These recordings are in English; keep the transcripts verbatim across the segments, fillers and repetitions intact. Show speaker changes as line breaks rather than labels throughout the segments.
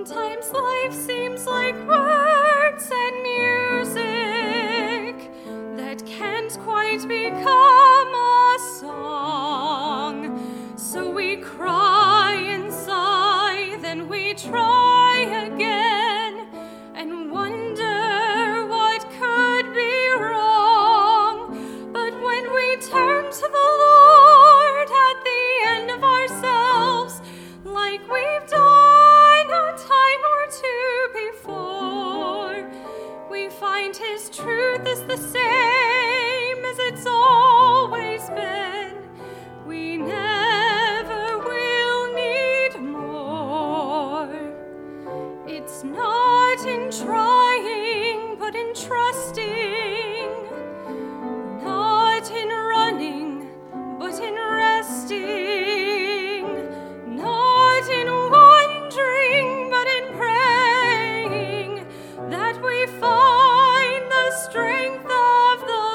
Sometimes life seems like words and music that can't quite become a song. So we cry and sigh, then we try again and wonder what could be wrong. But when we turn to the Lord at the end of ourselves, like we've done a time or two before, we find His truth is the same as it's always been. We never will need more. It's not in trying, but in trusting. Not in running, but in resting. Not in wondering, but in praying, that we find the strength of the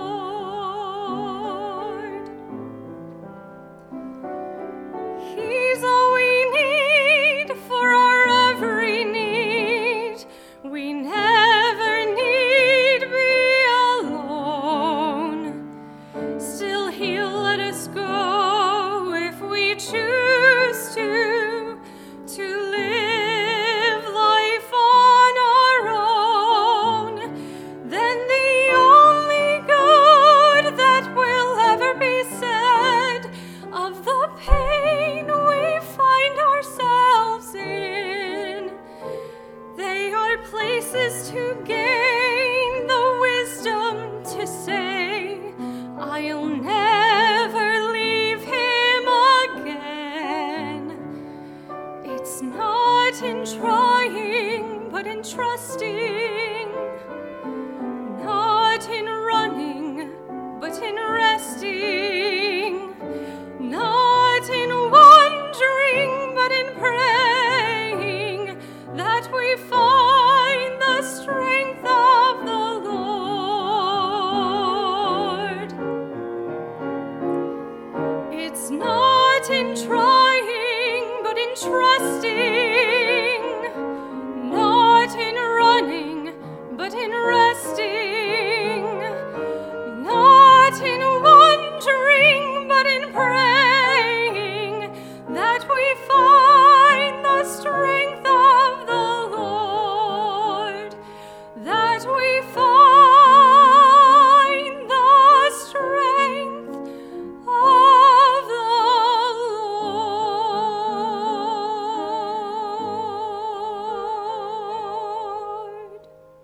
Lord. He's all we need for our every need. We never need be alone. Still He'll let us go if we choose to, to live life on our own. Then the only good that will ever be said of the pain we find ourselves in, they are places to gain the wisdom to say, I'll never leave Him again. It's not in trying, but in trusting. Not in running, but in resting. Not in wondering, but in praying, that we find the strength of the Lord. It's not in trying, but in trusting. Not in running, but in resting. Not in wondering, but in praying, that we find the strength of the Lord. That we find the strength of the Lord.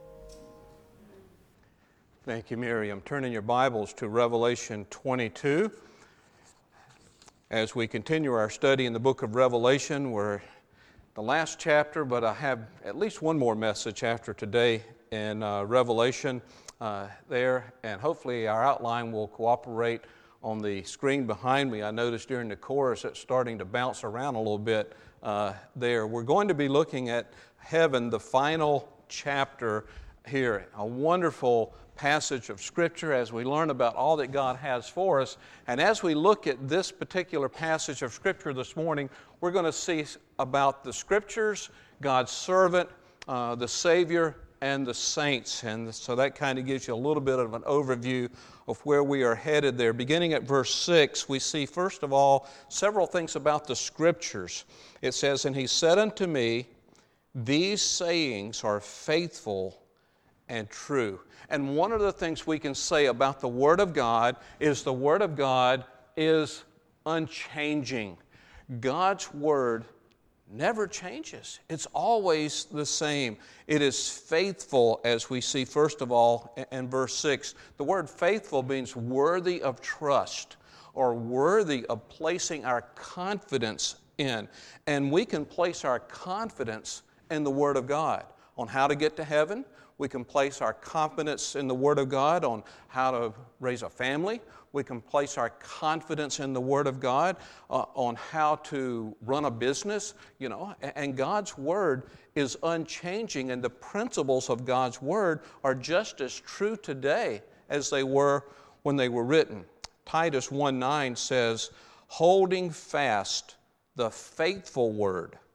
Thank you, Miriam. Turn in your Bibles to Revelation twenty-two. As we continue our study in the book of Revelation, we're the last chapter, but I have at least one more message after today in uh, Revelation uh, there, and hopefully our outline will cooperate on the screen behind me. I noticed during the chorus it's starting to bounce around a little bit uh, there. We're going to be looking at heaven, the final chapter here, a wonderful passage of Scripture as we learn about all that God has for us. And as we look at this particular passage of Scripture this morning, we're going to see about the Scriptures, God's servant, uh, the Savior, and the saints. And so that kind of gives you a little bit of an overview of where we are headed there. Beginning at verse six, we see first of all several things about the Scriptures. It says, "And He said unto me, These sayings are faithful and true." And one of the things we can say about the Word of God is the Word of God is unchanging. God's Word never changes. It's always the same. It is faithful, as we see first of all in verse six. The word faithful means worthy of trust or worthy of placing our confidence in. And we can place our confidence in the Word of God on how to get to heaven. We can place our confidence in the Word of God on how to raise a family. We can place our confidence in the Word of God uh, on how to run a business, you know. And God's Word is unchanging, and the principles of God's Word are just as true today as they were when they were written. Titus one nine says, "Holding fast the faithful word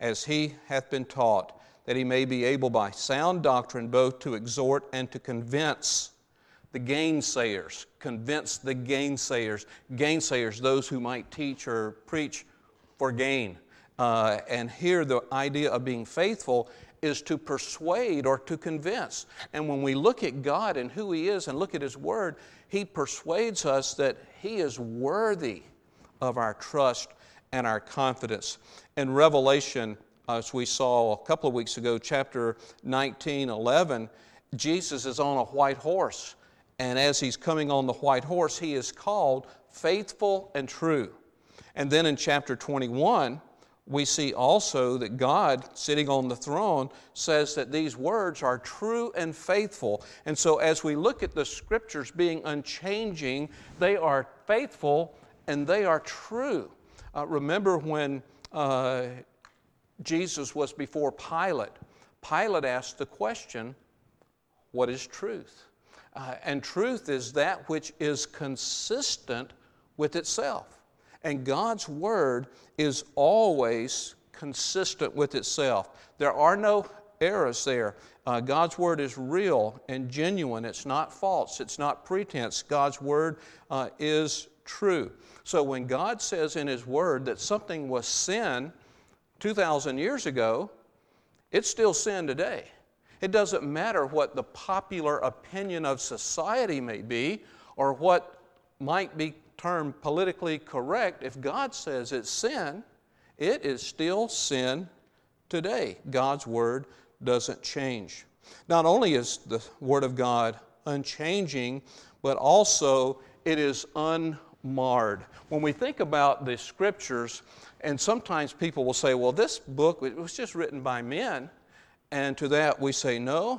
as he hath been taught, that he may be able by sound doctrine both to exhort and to convince the gainsayers, convince the gainsayers, gainsayers, those who might teach or preach for gain. Uh, and here the idea of being faithful is to persuade or to convince. And when we look at God and who He is and look at His Word, He persuades us that He is worthy of our trust and our confidence. In Revelation, as we saw a couple of weeks ago, chapter nineteen, eleven, Jesus is on a white horse. And as He's coming on the white horse, He is called faithful and true. And then in chapter twenty-one, we see also that God, sitting on the throne, says that these words are true and faithful. And so as we look at the Scriptures being unchanging, they are faithful and they are true. Uh, remember when uh, Jesus was before Pilate, Pilate asked the question, what is truth? Uh, and truth is that which is consistent with itself. And God's Word is always consistent with itself. There are no errors there. Uh, God's Word is real and genuine. It's not false. It's not pretense. God's Word uh, is true. So when God says in His Word that something was sin two thousand years ago, it's still sin today. It doesn't matter what the popular opinion of society may be or what might be termed politically correct. If God says it's sin, it is still sin today. God's Word doesn't change. Not only is the Word of God unchanging, but also it is unmarred. When we think about the Scriptures, and sometimes people will say, well, this book, it was just written by men. And to that we say, no,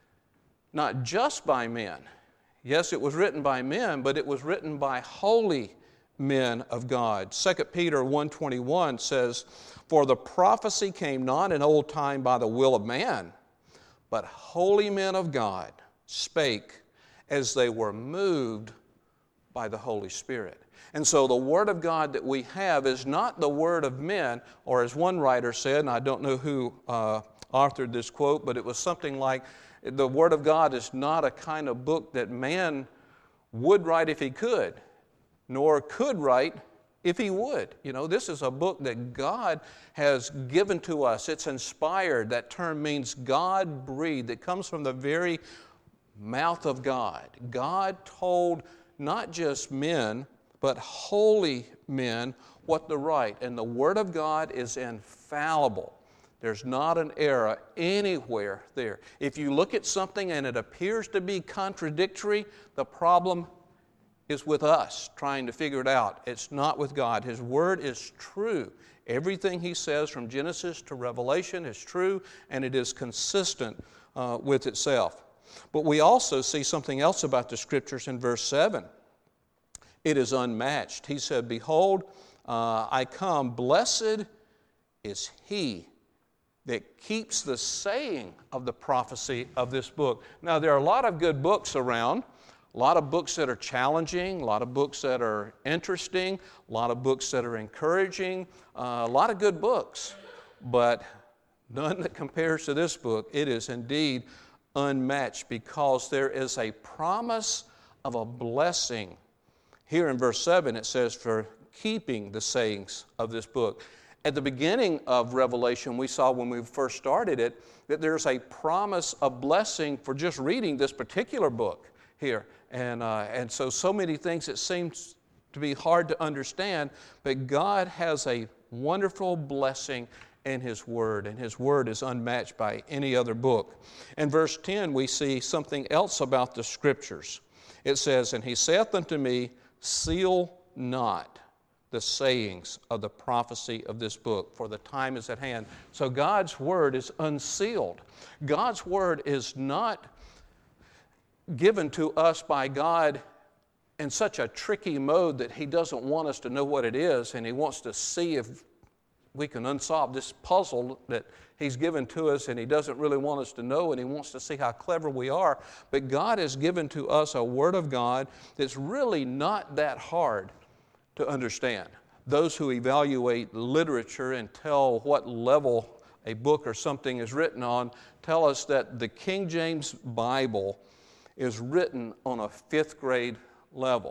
not just by men. Yes, it was written by men, but it was written by holy men of God. Second Peter one twenty-one says, for the prophecy came not in old time by the will of man, but holy men of God spake as they were moved by the Holy Spirit. And so the Word of God that we have is not the word of men, or as one writer said, and I don't know who uh, authored this quote, but it was something like, the Word of God is not a kind of book that man would write if he could, nor could write if he would. You know, this is a book that God has given to us. It's inspired. That term means God-breathed. It comes from the very mouth of God. God told not just men, but holy men what to write. And the Word of God is infallible. There's not an error anywhere there. If you look at something and it appears to be contradictory, the problem is with us trying to figure it out. It's not with God. His Word is true. Everything He says from Genesis to Revelation is true, and it is consistent uh, with itself. But we also see something else about the Scriptures in verse seven. It is unmatched. He said, behold, uh, I come, blessed is he that keeps the saying of the prophecy of this book. Now, there are a lot of good books around, a lot of books that are challenging, a lot of books that are interesting, a lot of books that are encouraging, uh, a lot of good books, but none that compares to this book. It is indeed unmatched because there is a promise of a blessing. Here in verse seven it says, for keeping the sayings of this book. At the beginning of Revelation, we saw when we first started it that there's a promise of blessing for just reading this particular book here. And, uh, and so, so many things that seems to be hard to understand, but God has a wonderful blessing in His Word, and His Word is unmatched by any other book. In verse ten, we see something else about the Scriptures. It says, and He saith unto me, seal not the sayings of the prophecy of this book, for the time is at hand. So God's Word is unsealed. God's Word is not given to us by God in such a tricky mode that He doesn't want us to know what it is, and He wants to see if we can unsolve this puzzle that He's given to us, and He doesn't really want us to know, and He wants to see how clever we are. But God has given to us a Word of God that's really not that hard to understand. Those who evaluate literature and tell what level a book or something is written on tell us that the King James Bible is written on a fifth grade level.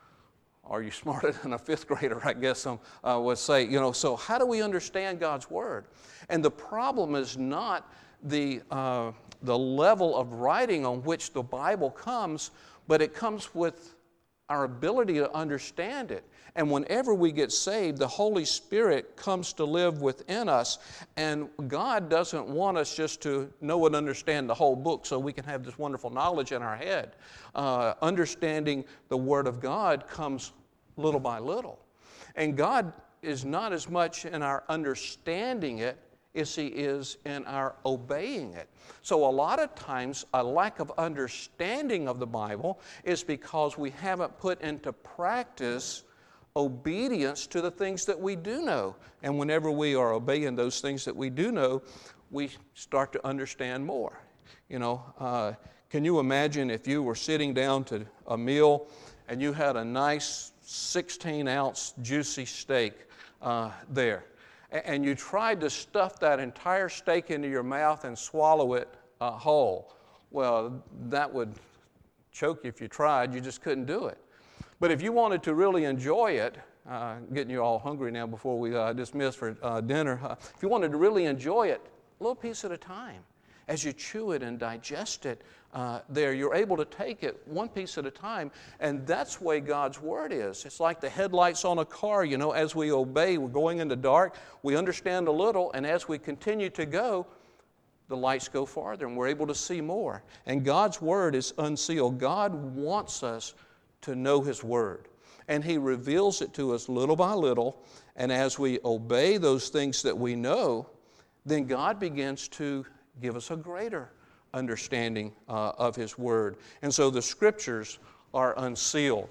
Are you smarter than a fifth grader, I guess some uh, would say. You know, so how do we understand God's Word? And the problem is not the, uh, the level of writing on which the Bible comes, but it comes with our ability to understand it. And whenever we get saved, the Holy Spirit comes to live within us. And God doesn't want us just to know and understand the whole book so we can have this wonderful knowledge in our head. Uh, understanding the Word of God comes little by little. And God is not as much in our understanding it as He is in our obeying it. So a lot of times a lack of understanding of the Bible is because we haven't put into practice obedience to the things that we do know. And whenever we are obeying those things that we do know, we start to understand more. You know, uh, can you imagine if you were sitting down to a meal and you had a nice sixteen ounce juicy steak uh, there, and you tried to stuff that entire steak into your mouth and swallow it uh, whole? Well, that would choke you if you tried. You just couldn't do it. But if you wanted to really enjoy it, uh, getting you all hungry now before we uh, dismiss for uh, dinner, uh, if you wanted to really enjoy it, a little piece at a time, as you chew it and digest it uh, there, you're able to take it one piece at a time, and that's the way God's Word is. It's like the headlights on a car. You know, as we obey, we're going into dark, we understand a little, and as we continue to go, the lights go farther, and we're able to see more. And God's Word is unsealed. God wants us to know His Word. And He reveals it to us little by little. And as we obey those things that we know, then God begins to give us a greater understanding uh, of His Word. And so the Scriptures are unsealed.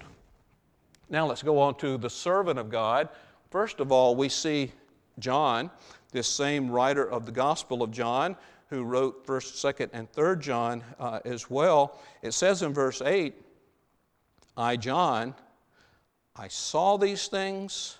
Now let's go on to the servant of God. First of all, we see John, this same writer of the Gospel of John, who wrote first, second, and third John uh, as well. It says in verse eight, I, John, I saw these things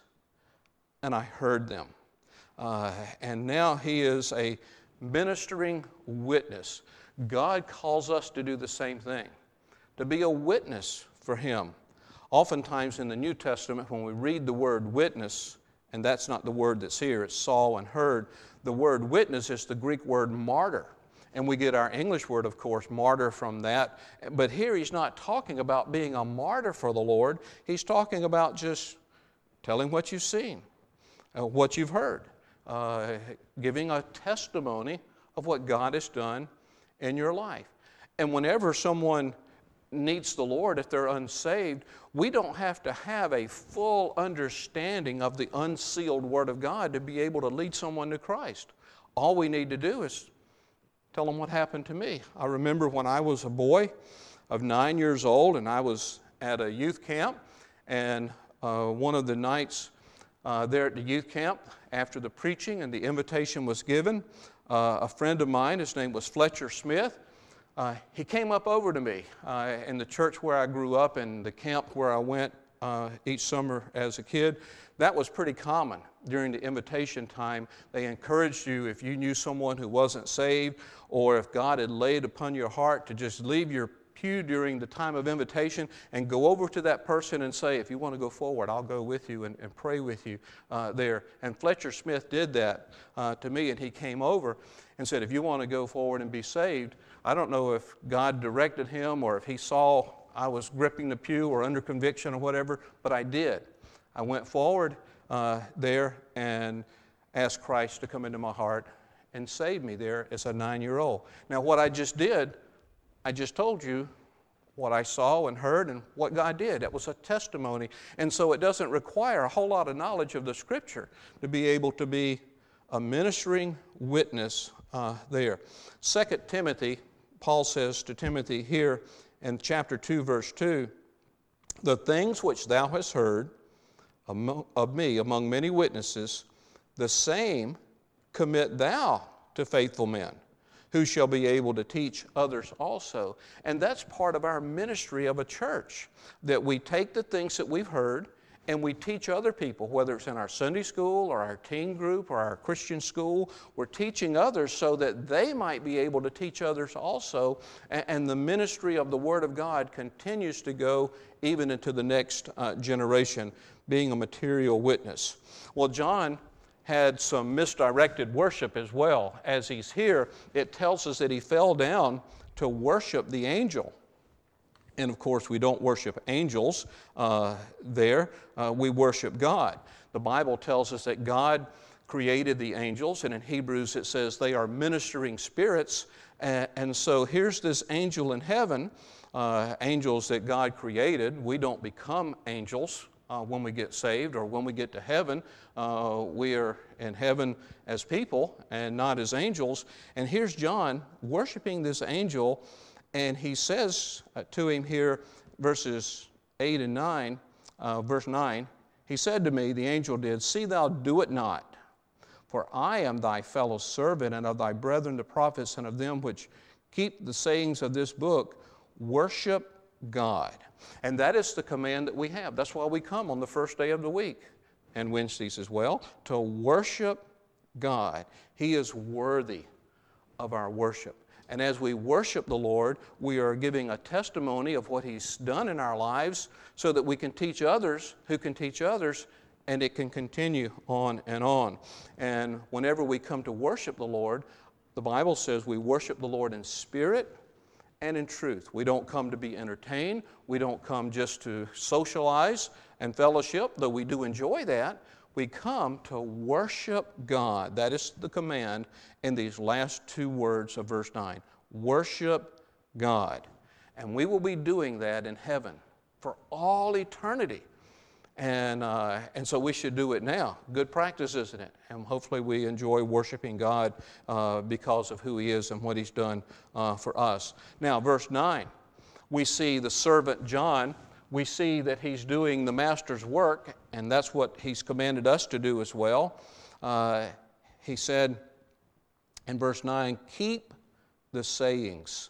and I heard them. Uh, and now he is a ministering witness. God calls us to do the same thing, to be a witness for Him. Oftentimes in the New Testament, when we read the word witness, and that's not the word that's here, it's saw and heard, the word witness is the Greek word martyr. And we get our English word, of course, martyr, from that. But here he's not talking about being a martyr for the Lord. He's talking about just telling what you've seen, uh, what you've heard, uh, giving a testimony of what God has done in your life. And whenever someone needs the Lord, if they're unsaved, we don't have to have a full understanding of the unsealed Word of God to be able to lead someone to Christ. All we need to do is tell them what happened to me. I remember when I was a boy of nine years old and I was at a youth camp, and uh, one of the nights uh, there at the youth camp, after the preaching and the invitation was given, uh, a friend of mine, his name was Fletcher Smith, uh, he came up over to me uh, in the church where I grew up and the camp where I went uh, each summer as a kid. That was pretty common during the invitation time. They encouraged you, if you knew someone who wasn't saved, or if God had laid upon your heart, to just leave your pew during the time of invitation and go over to that person and say, if you want to go forward, I'll go with you and, and pray with you uh, there. And Fletcher Smith did that uh, to me, and he came over and said, if you want to go forward and be saved, I don't know if God directed him or if he saw I was gripping the pew or under conviction or whatever, but I did. I went forward uh, there and asked Christ to come into my heart and save me there as a nine-year-old. Now, what I just did, I just told you what I saw and heard and what God did. That was a testimony. And so it doesn't require a whole lot of knowledge of the Scripture to be able to be a ministering witness uh, there. Second Timothy, Paul says to Timothy here in chapter two, verse two, the things which thou hast heard of me among many witnesses, the same commit thou to faithful men, who shall be able to teach others also. And that's part of our ministry of a church, that we take the things that we've heard and we teach other people, whether it's in our Sunday school or our teen group or our Christian school. We're teaching others so that they might be able to teach others also, and, and the ministry of the Word of God continues to go even into the next uh, generation, being a material witness. Well, John had some misdirected worship as well. As he's here, it tells us that he fell down to worship the angel. And of course, we don't worship angels uh, there. Uh, we worship God. The Bible tells us that God created the angels, and in Hebrews it says they are ministering spirits. And, and so here's this angel in heaven, uh, angels that God created. We don't become angels uh, when we get saved or when we get to heaven. Uh, we are in heaven as people and not as angels. And here's John worshiping this angel. And he says to him here, verses eight and nine, uh, verse nine, he said to me, the angel did, see thou do it not, for I am thy fellow servant and of thy brethren the prophets and of them which keep the sayings of this book, worship God. And that is the command that we have. That's why we come on the first day of the week, and Wednesdays as well, to worship God. He is worthy of our worship. And as we worship the Lord, we are giving a testimony of what He's done in our lives so that we can teach others who can teach others, and it can continue on and on. And whenever we come to worship the Lord, the Bible says we worship the Lord in spirit and in truth. We don't come to be entertained. We don't come just to socialize and fellowship, though we do enjoy that. We come to worship God. That is the command in these last two words of verse nine. Worship God. And we will be doing that in heaven for all eternity. And, uh, and so we should do it now. Good practice, isn't it? And hopefully we enjoy worshiping God uh, because of who He is and what He's done uh, for us. Now, verse nine, we see the servant John. We see that he's doing the Master's work, and that's what He's commanded us to do as well. Uh, he said in verse nine, keep the sayings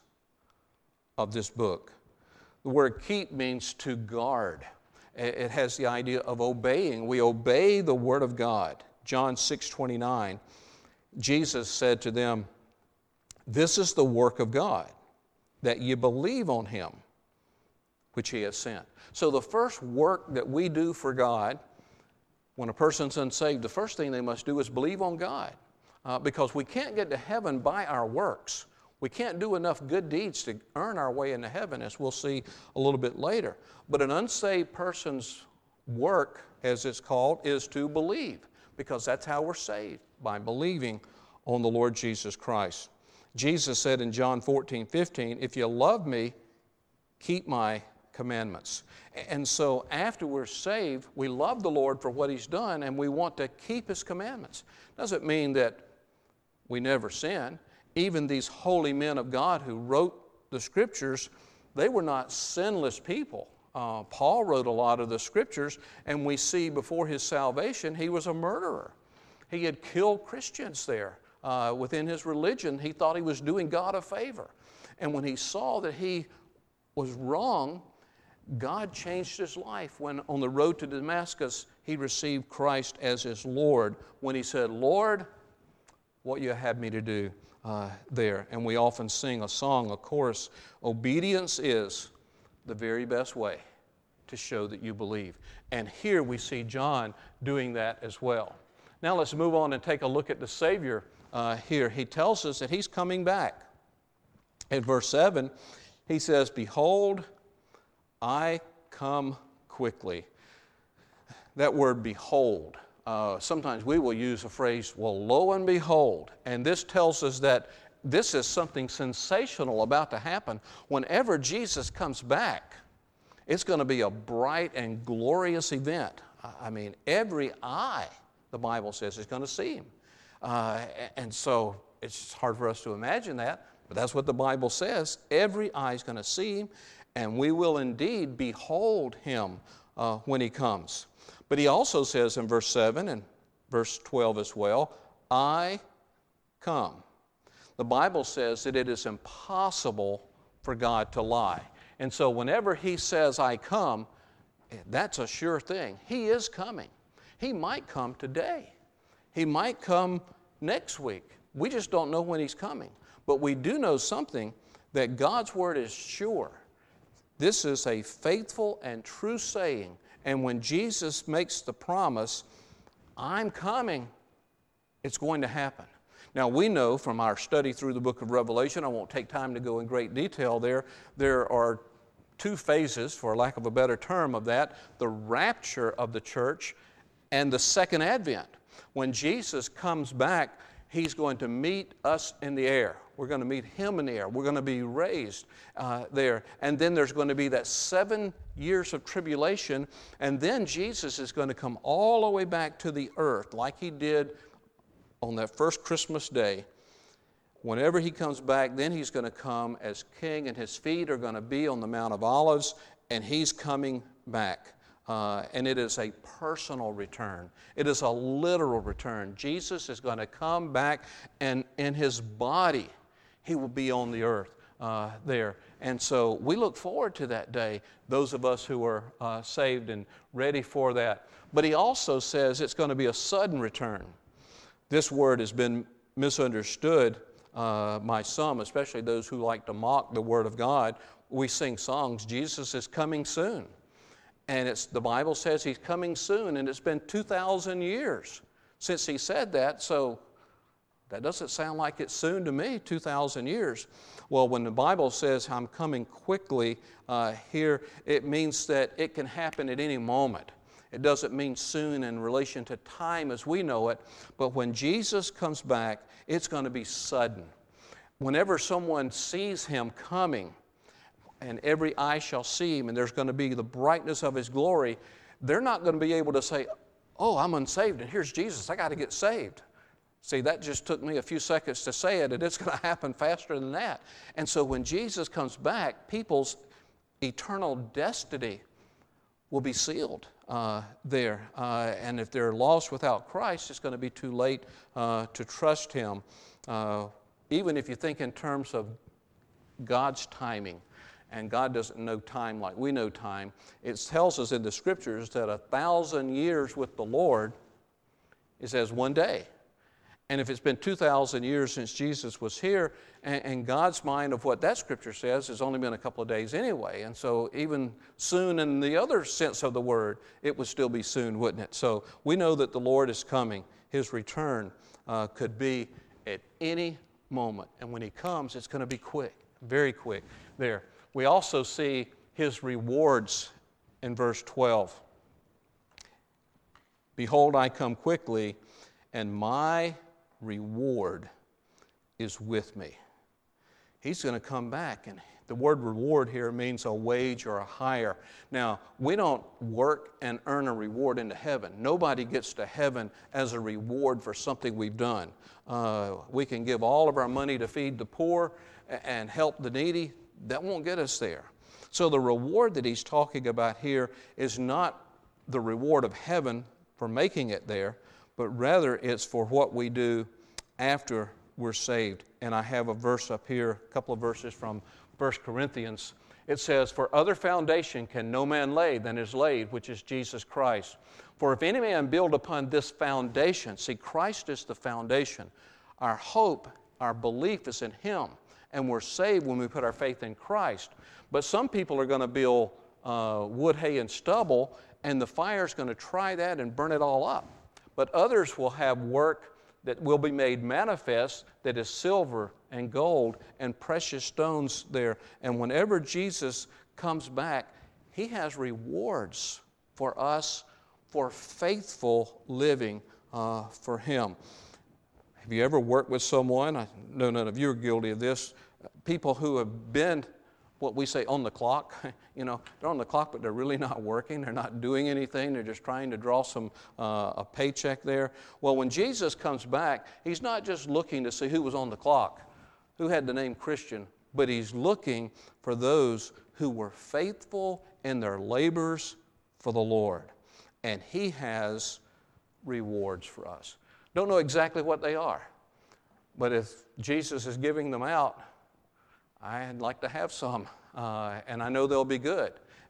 of this book. The word keep means to guard. It has the idea of obeying. We obey the Word of God. John six twenty-nine, Jesus said to them, this is the work of God, that ye believe on Him, which He has sent. So the first work that we do for God, when a person's unsaved, the first thing they must do is believe on God. Uh, because we can't get to heaven by our works. We can't do enough good deeds to earn our way into heaven, as we'll see a little bit later. But an unsaved person's work, as it's called, is to believe, because that's how we're saved, by believing on the Lord Jesus Christ. Jesus said in John fourteen fifteen, if you love me, keep my commandments. And so after we're saved, we love the Lord for what He's done, and we want to keep His commandments. Doesn't mean that we never sin. Even these holy men of God who wrote the Scriptures, they were not sinless people. Uh, Paul wrote a lot of the Scriptures, and we see before his salvation, he was a murderer. He had killed Christians there. Uh, within his religion, he thought he was doing God a favor. And when he saw that he was wrong, God changed his life when on the road to Damascus, he received Christ as his Lord, when he said, Lord, what you have me to do uh, there. And we often sing a song, a chorus, obedience is the very best way to show that you believe. And here we see John doing that as well. Now let's move on and take a look at the Savior uh, here. He tells us that He's coming back. In verse seven, he says, behold, I come quickly. That word behold, uh, sometimes we will use a phrase, well, lo and behold. And this tells us that this is something sensational about to happen. Whenever Jesus comes back, it's going to be a bright and glorious event. I mean, every eye, the Bible says, is going to see Him. Uh, and so it's hard for us to imagine that, but that's what the Bible says. Every eye is going to see Him, and we will indeed behold Him uh, when He comes. But He also says in verse seven and verse twelve as well, I come. The Bible says that it is impossible for God to lie. And so whenever He says, I come, That's a sure thing. He is coming. He might come today. He might come next week. We just don't know when he's coming. But we do know something, that God's word is sure. This is a faithful and true saying. And when Jesus makes the promise, I'm coming, it's going to happen. Now, we know from our study through the book of Revelation, I won't take time to go in great detail there, there are two phases, for lack of a better term, of that: the rapture of the church and the second advent. When Jesus comes back, he's going to meet us in the air. We're going to meet him in the air. We're going to be raised uh, there. And then there's going to be that seven years of tribulation. And then Jesus is going to come all the way back to the earth like he did on that first Christmas day. Whenever he comes back, then he's going to come as king, and his feet are going to be on the Mount of Olives, and he's coming back. Uh, and it is a personal return. It is a literal return. Jesus is going to come back, and in his body, he will be on the earth uh, there. And so we look forward to that day, those of us who are uh, saved and ready for that. But he also says it's going to be a sudden return. This word has been misunderstood uh, by some, especially those who like to mock the Word of God. We sing songs, Jesus is coming soon. And it's, the Bible says he's coming soon, and it's been two thousand years since he said that, so that doesn't sound like it's soon to me, two thousand years. Well, when the Bible says I'm coming quickly uh, here, it means that it can happen at any moment. It doesn't mean soon in relation to time as we know it, but when Jesus comes back, it's going to be sudden. Whenever someone sees him coming, and every eye shall see him, and there's going to be the brightness of his glory, they're not going to be able to say, oh, I'm unsaved, and here's Jesus, I got to get saved. See, that just took me a few seconds to say it, and it's going to happen faster than that. And so when Jesus comes back, people's eternal destiny will be sealed uh, there. Uh, and if they're lost without Christ, it's going to be too late uh, to trust him. Uh, even if you think in terms of God's timing, and God doesn't know time like we know time, it tells us in the Scriptures that a thousand years with the Lord is as one day. And if it's been two thousand years since Jesus was here, and, and God's mind of what that Scripture says has only been a couple of days anyway. And so even soon in the other sense of the word, it would still be soon, wouldn't it? So we know that the Lord is coming. His return uh, could be at any moment. And when he comes, it's going to be quick, very quick there. We also see his rewards in verse twelve. Behold, I come quickly, and my reward is with me. He's going to come back, and the word reward here means a wage or a hire. Now, we don't work and earn a reward into heaven. Nobody gets to heaven as a reward for something we've done. Uh, we can give all of our money to feed the poor and help the needy. That won't get us there. So the reward that he's talking about here is not the reward of heaven for making it there, but rather it's for what we do after we're saved. And I have a verse up here, a couple of verses from First Corinthians. It says, for other foundation can no man lay than is laid, which is Jesus Christ. For if any man build upon this foundation, see, Christ is the foundation. Our hope, our belief is in him. And we're saved when we put our faith in Christ. But some people are going to build uh, wood, hay, and stubble, and the fire's going to try that and burn it all up. But others will have work that will be made manifest that is silver and gold and precious stones there. And whenever Jesus comes back, he has rewards for us for faithful living uh, for him. Have you ever worked with someone? I know none of you are guilty of this. People who have been what we say on the clock. You know, they're on the clock, but they're really not working. They're not doing anything. They're just trying to draw some uh, a paycheck there. Well, when Jesus comes back, he's not just looking to see who was on the clock, who had the name Christian, but he's looking for those who were faithful in their labors for the Lord. And he has rewards for us. Don't know exactly what they are, but if Jesus is giving them out, I'd like to have some, uh, and I know they'll be good.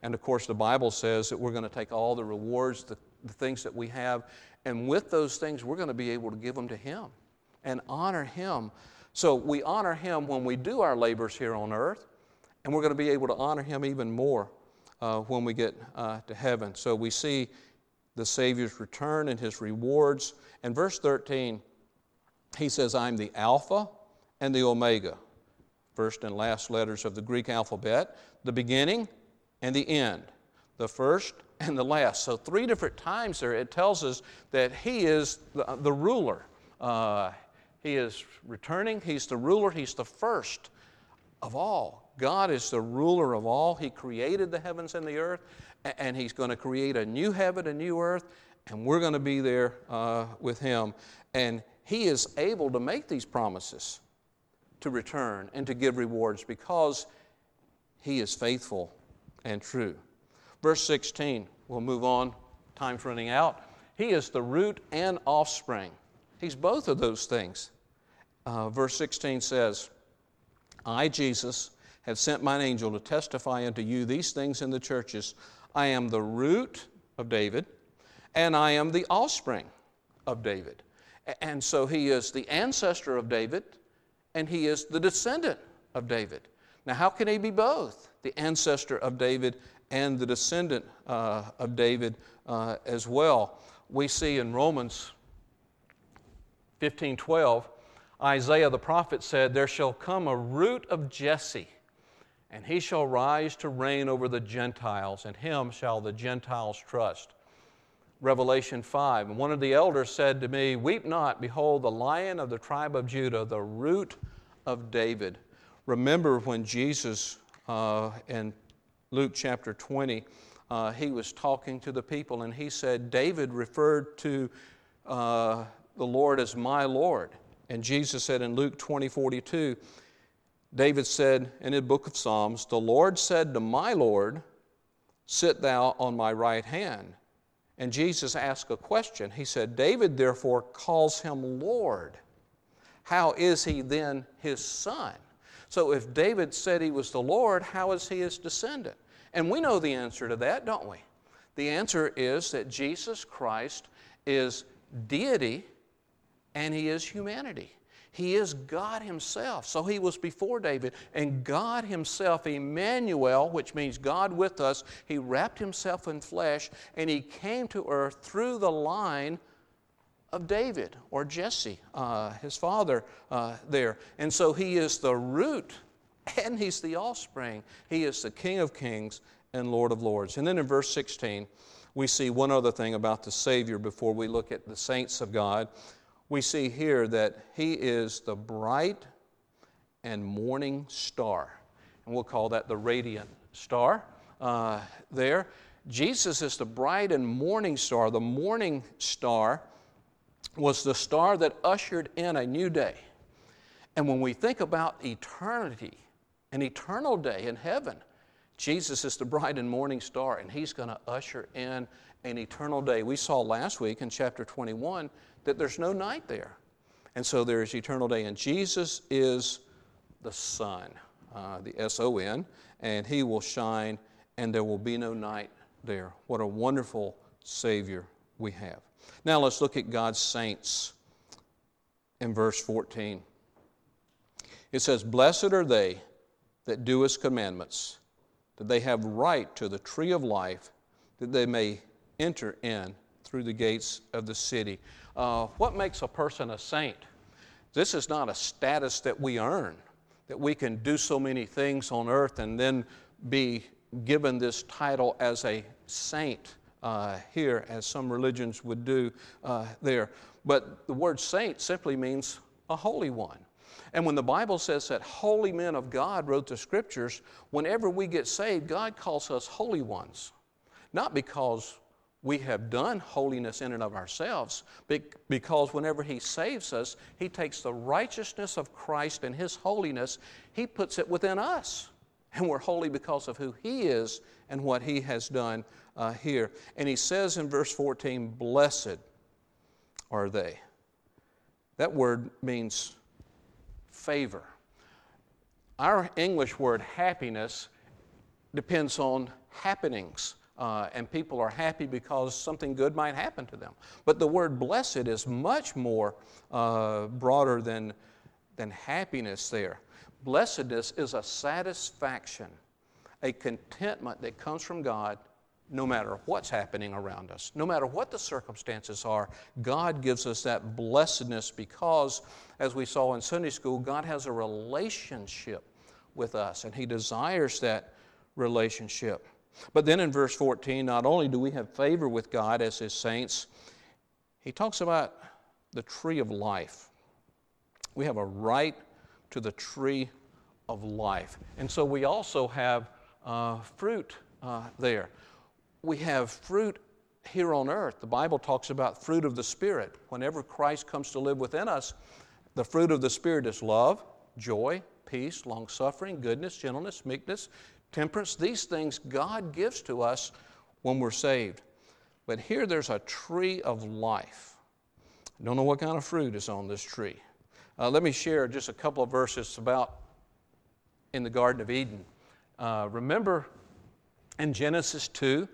And of course, the Bible says that we're going to take all the rewards, the, the things that we have, and with those things, we're going to be able to give them to Him and honor Him. So we honor Him when we do our labors here on earth, and we're going to be able to honor Him even more uh, when we get uh, to heaven. So we see the Savior's return and His rewards. And verse thirteen, He says, I'm the Alpha and the Omega. First and last letters of the Greek alphabet, the beginning and the end, the first and the last. So three different times there it tells us that He is the, the ruler. Uh, he is returning, He's the ruler, He's the first of all. God is the ruler of all. He created the heavens and the earth, and He's going to create a new heaven, a new earth, and we're going to be there uh, with Him. And He is able to make these promises to return and to give rewards because He is faithful and true. Verse sixteen, we'll move on. Time's running out. He is the root and offspring. He's both of those things. Uh, verse sixteen says, I, Jesus, have sent mine angel to testify unto you these things in the churches. I am the root of David, and I am the offspring of David. And so He is the ancestor of David, and He is the descendant of David. Now, how can He be both? The ancestor of David and the descendant uh, of David uh, as well. We see in Romans fifteen twelve, Isaiah the prophet said, there shall come a root of Jesse, and he shall rise to reign over the Gentiles, and him shall the Gentiles trust. Revelation five, and one of the elders said to me, weep not, behold, the Lion of the tribe of Judah, the root of David. Remember when Jesus, uh, in Luke chapter twenty, uh, He was talking to the people, and He said, David referred to uh, the Lord as my Lord. And Jesus said in Luke twenty forty-two, David said in the book of Psalms, the Lord said to my Lord, sit thou on my right hand. And Jesus asked a question. He said, David therefore calls Him Lord. How is He then His son? So if David said He was the Lord, how is He His descendant? And we know the answer to that, don't we? The answer is that Jesus Christ is deity and He is humanity. He is God Himself. So He was before David. And God Himself, Emmanuel, which means God with us, He wrapped Himself in flesh and He came to earth through the line of David or Jesse, uh, his father uh, there. And so He is the root and He's the offspring. He is the King of kings and Lord of lords. And then in verse sixteen, we see one other thing about the Savior before we look at the saints of God. We see here that He is the bright and morning star. And we'll call that the radiant star uh, there. Jesus is the bright and morning star. The morning star was the star that ushered in a new day. And when we think about eternity, an eternal day in heaven, Jesus is the bright and morning star, and He's going to usher in an eternal day. We saw last week in chapter twenty-one that there's no night there. And so there is eternal day. And Jesus is the sun, uh, the S O N, and He will shine, and there will be no night there. What a wonderful Savior we have. Now let's look at God's saints in verse fourteen. It says, blessed are they that do His commandments, that they have right to the tree of life, that they may enter in through the gates of the city. Uh, what makes a person a saint? This is not a status that we earn, that we can do so many things on earth and then be given this title as a saint uh, here, as some religions would do uh, there. But the word saint simply means a holy one. And when the Bible says that holy men of God wrote the Scriptures, whenever we get saved, God calls us holy ones. Not because we have done holiness in and of ourselves, but because whenever He saves us, He takes the righteousness of Christ and His holiness, He puts it within us. And we're holy because of who He is and what He has done uh, here. And He says in verse fourteen, blessed are they. That word means favor. Our English word happiness depends on happenings. Uh, and people are happy because something good might happen to them. But the word blessed is much more uh, broader than, than happiness there. Blessedness is a satisfaction, a contentment that comes from God no matter what's happening around us. No matter what the circumstances are, God gives us that blessedness because, as we saw in Sunday school, God has a relationship with us, and He desires that relationship. But then in verse fourteen, not only do we have favor with God as His saints, He talks about the tree of life. We have a right to the tree of life. And so we also have uh, fruit uh, there. We have fruit here on earth. The Bible talks about fruit of the Spirit. Whenever Christ comes to live within us, the fruit of the Spirit is love, joy, peace, long-suffering, goodness, gentleness, meekness, temperance. These things God gives to us when we're saved. But here there's a tree of life. I don't know what kind of fruit is on this tree. Uh, let me share just a couple of verses about in the Garden of Eden. Uh, remember in Genesis two,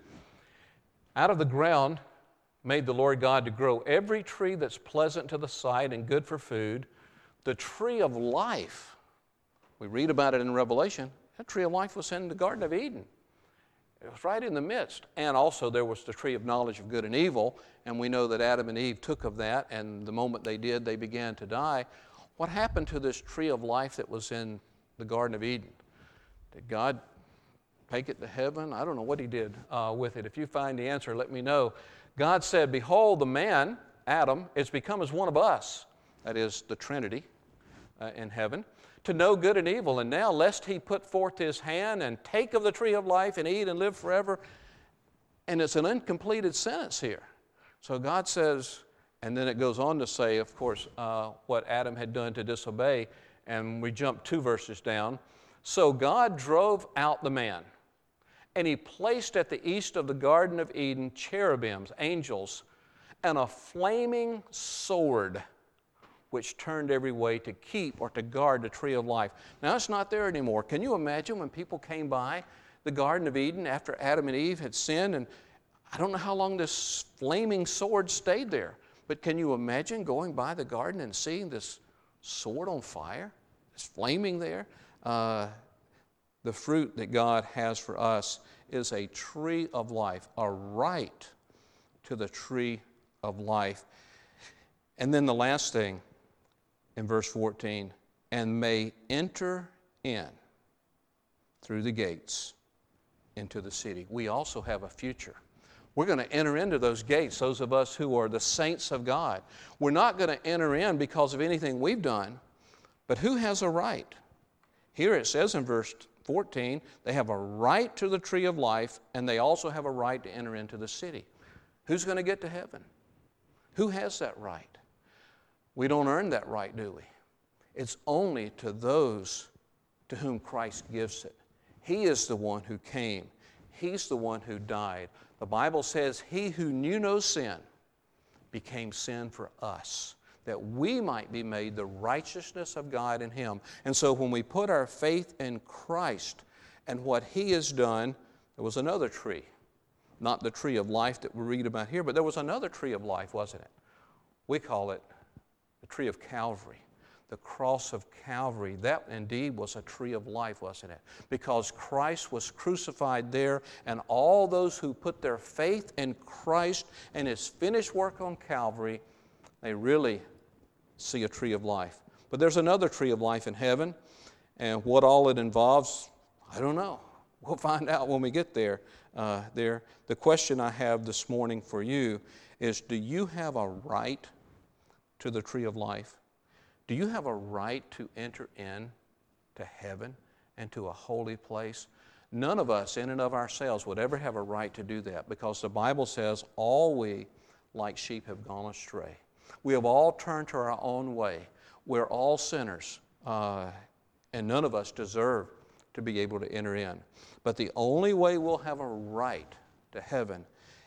out of the ground made the Lord God to grow every tree that's pleasant to the sight and good for food. The tree of life, we read about it in Revelation, that tree of life was in the Garden of Eden. It was right in the midst. And also there was the tree of knowledge of good and evil, and we know that Adam and Eve took of that, and the moment they did, they began to die. What happened to this tree of life that was in the Garden of Eden? Did God take it to heaven? I don't know what He did uh, with it. If you find the answer, let me know. God said, behold, the man, Adam, is become as one of us. That is the Trinity uh, in heaven. To know good and evil, and now lest he put forth his hand and take of the tree of life and eat and live forever. And it's an incompleted sentence here. So God says, and then it goes on to say, of course, uh, what Adam had done to disobey, and we jump two verses down. So God drove out the man, and He placed at the east of the Garden of Eden cherubims, angels, and a flaming sword, which turned every way to keep or to guard the tree of life. Now it's not there anymore. Can you imagine when people came by the Garden of Eden after Adam and Eve had sinned? And I don't know how long this flaming sword stayed there, but can you imagine going by the garden and seeing this sword on fire? It's flaming there. Uh, the fruit that God has for us is a tree of life, a right to the tree of life. And then the last thing, in verse fourteen, and may enter in through the gates into the city. We also have a future. We're going to enter into those gates, those of us who are the saints of God. We're not going to enter in because of anything we've done, but who has a right? Here it says in verse fourteen, they have a right to the tree of life, and they also have a right to enter into the city. Who's going to get to heaven? Who has that right? We don't earn that right, do we? It's only to those to whom Christ gives it. He is the one who came. He's the one who died. The Bible says, He who knew no sin became sin for us, that we might be made the righteousness of God in Him. And so when we put our faith in Christ and what He has done, there was another tree. Not the tree of life that we read about here, but there was another tree of life, wasn't it? We call it the tree of Calvary, the cross of Calvary. That indeed was a tree of life, wasn't it? Because Christ was crucified there, and all those who put their faith in Christ and His finished work on Calvary, they really see a tree of life. But there's another tree of life in heaven, and what all it involves, I don't know. We'll find out when we get there. Uh, there. The question I have this morning for you is, do you have a right to the tree of life? Do you have a right to enter in to heaven and to a holy place? None of us in and of ourselves would ever have a right to do that, because the Bible says all we like sheep have gone astray. We have all turned to our own way. We're all sinners, uh, and none of us deserve to be able to enter in. But the only way we'll have a right to heaven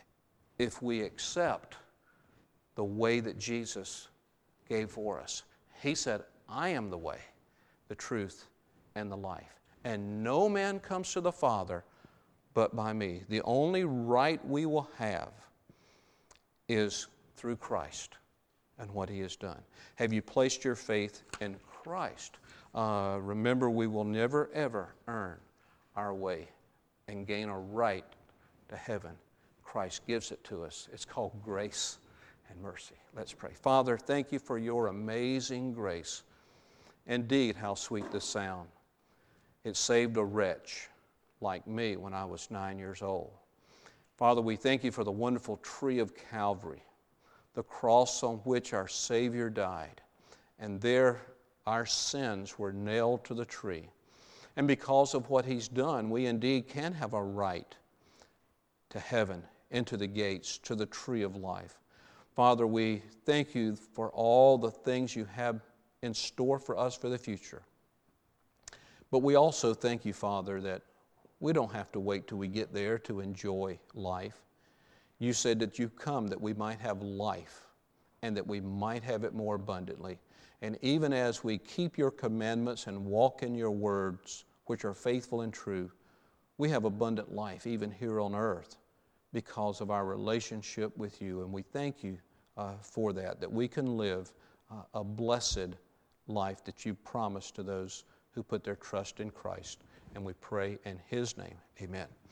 if we accept the way that Jesus gave for us. He said, I am the way, the truth, and the life. And no man comes to the Father but by me. The only right we will have is through Christ and what He has done. Have you placed your faith in Christ? Uh, remember, we will never, ever earn our way and gain a right to heaven. Christ gives it to us. It's called grace and mercy. Let's pray. Father, thank you for your amazing grace. Indeed, how sweet the sound. It saved a wretch like me when I was nine years old. Father, we thank you for the wonderful tree of Calvary, the cross on which our Savior died. And there our sins were nailed to the tree. And because of what He's done, we indeed can have a right to heaven, into the gates, to the tree of life. Father, we thank you for all the things you have in store for us for the future. But we also thank you, Father, that we don't have to wait till we get there to enjoy life. You said that you come that we might have life and that we might have it more abundantly. And even as we keep your commandments and walk in your words, which are faithful and true, we have abundant life even here on earth because of our relationship with you. And we thank you uh, for that, that we can live uh, a blessed life that you promised to those who put their trust in Christ. And we pray in His name. Amen.